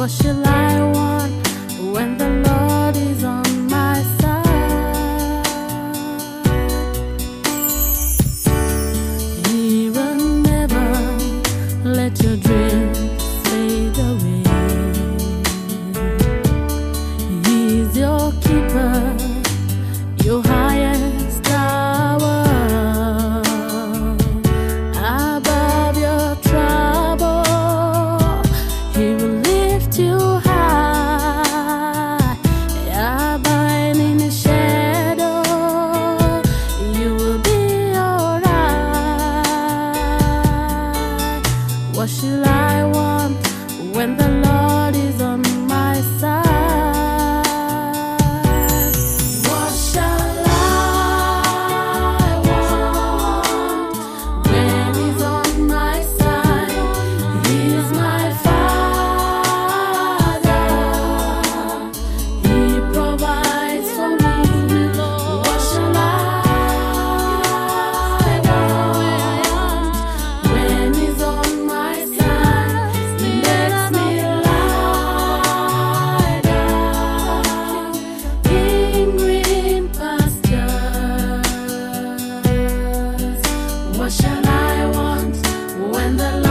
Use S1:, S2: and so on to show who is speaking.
S1: What shall I want when the Lord is on my side? He will never let your dreams fade away. He's your keeper, your highest tower. Above your trouble, He will lift you high. Abide in His shadow, you will be alright. What shall I want when the Lord is on my side? What shall I want when He's on my side? He's my Father, He provides for me. What shall I want when He's on my side? He lets me lie down in green pastures. What shall I want when the